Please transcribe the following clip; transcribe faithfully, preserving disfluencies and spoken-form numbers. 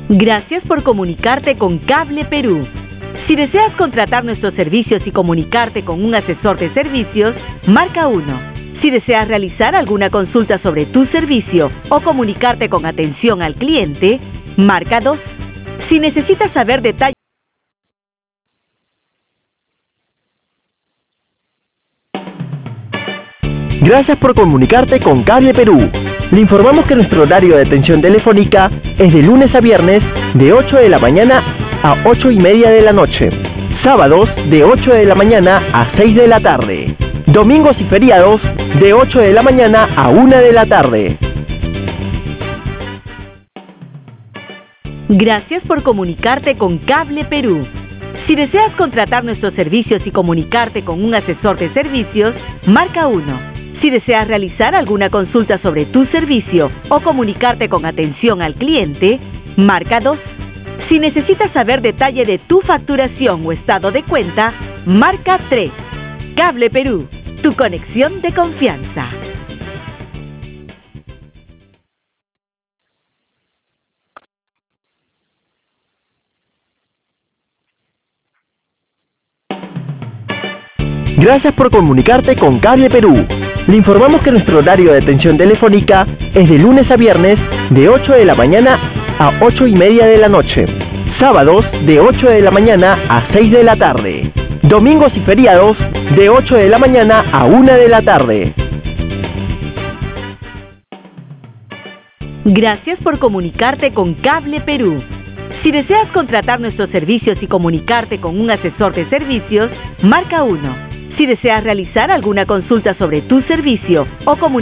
Gracias por comunicarte con Cable Perú. Si deseas contratar nuestros servicios y comunicarte con un asesor de servicios, marca uno. Si deseas realizar alguna consulta sobre tu servicio o comunicarte con atención al cliente, marca dos. Si necesitas saber detalles... Gracias por comunicarte con Cable Perú. Le informamos que nuestro horario de atención telefónica es de lunes a viernes de ocho de la mañana a ocho y media de la noche. Sábados de ocho de la mañana a seis de la tarde. Domingos y feriados de ocho de la mañana a una de la tarde. Gracias por comunicarte con Cable Perú. Si deseas contratar nuestros servicios y comunicarte con un asesor de servicios, marca uno. Si deseas realizar alguna consulta sobre tu servicio o comunicarte con atención al cliente, marca dos. Si necesitas saber detalle de tu facturación o estado de cuenta, marca tres. Cable Perú, tu conexión de confianza. Gracias por comunicarte con Cable Perú. Le informamos que nuestro horario de atención telefónica es de lunes a viernes de ocho de la mañana a ocho y media de la noche. Sábados de ocho de la mañana a seis de la tarde. Domingos y feriados de ocho de la mañana a una de la tarde. Gracias por comunicarte con Cable Perú. Si deseas contratar nuestros servicios y comunicarte con un asesor de servicios, marca uno. Si deseas realizar alguna consulta sobre tu servicio o comunicarte